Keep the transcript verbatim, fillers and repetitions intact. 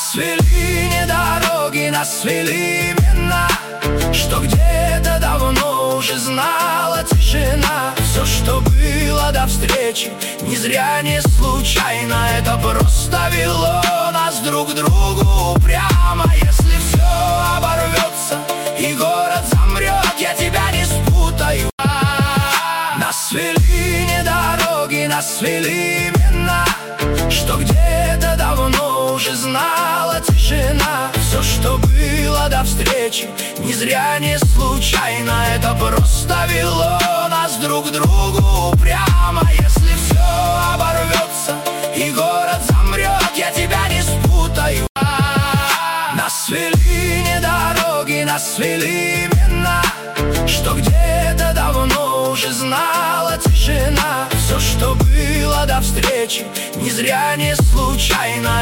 Нас свели не дороги, нас свели имена, что где-то давно уже знала тишина. Все, что было до встречи, не зря, не случайно, это просто вело нас друг к другу упрямо. Если все оборвется и город замрет, я тебя не спутаю. Нас свели не дороги, нас свели имена, что где-то давно уже знала тишина. Все, что было до встречи, не зря, не случайно, это просто вело нас друг к другу упрямо. Если все оборвется и город замрет, я тебя не спутаю. Нас свели не дороги, нас свели имена, что где-то давно уже знала тишина. Все, что было до встречи, не зря, не случайно,